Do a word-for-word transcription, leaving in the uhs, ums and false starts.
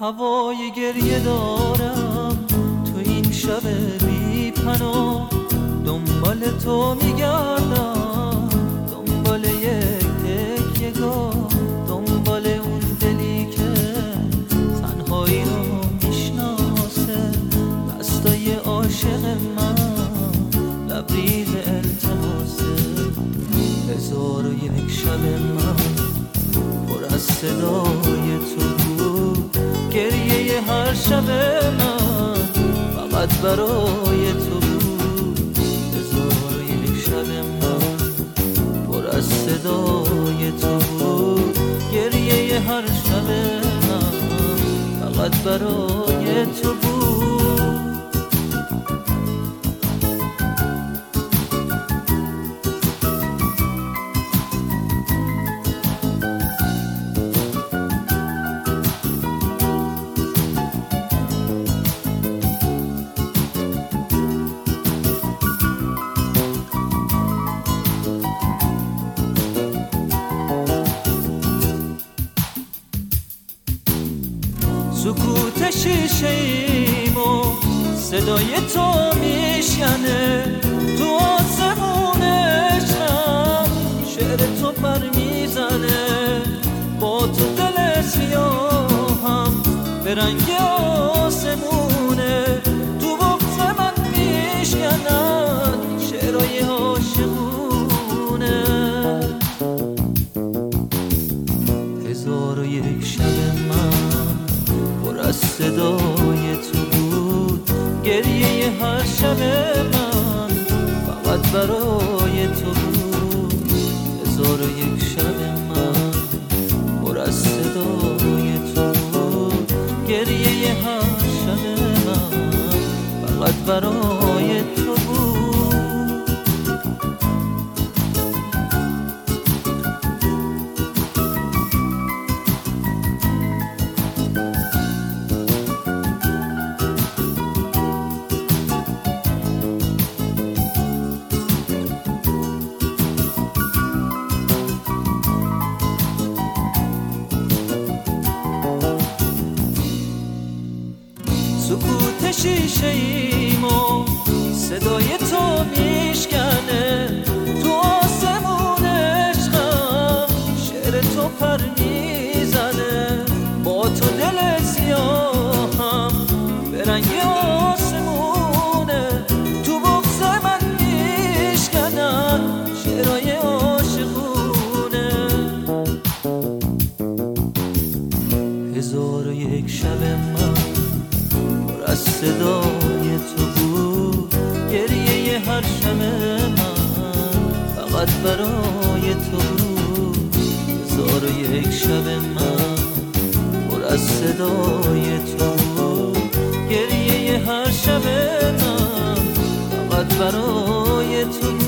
هوای گریه دارم تو این شب بی پناه، دنبال تو میگردم، دنبال یک تکیه‌گاه، دنبال اون دلی که تنهایی رو میشناسه، دستای عاشق من لبریز التماسه. هزار و یک شب من پر از صدای تو بود، گریه هر شب من فقط برای تو بود. هزار و یک شب من پر از صدای تو بود، گریه هر شب من فقط برای تو بود. سکوت شیشه ایم و صدای تو میشکنه، تو آسمون عشقم شعر تو پر میزنه، با تو دل سیاهم به رنگ آسمونه، تو بغض من میشکنن شعرهای عاشقونه. هزار و یک شب من پر از صدای تو بود، گریه هر شب من فقط برای تو بود. هزار و یک شب من پر از صدای تو بود، گریه هر شب من فقط برای تو بود. سکوت شیشه ایم و صدای تو میشکنه، تو آسمون عشقم شعر تو پر میزنه، با تو دل سیاهم به رنگ آسمونه، تو بغض من میشکنن شعرهای عاشقونه. هزار و یک شب من از صدای تو بود، گریه هر شب من فقط برای تو بود. هزار و یک شب من پر از صدای تو بود، گریه هر شب من فقط برای تو بود.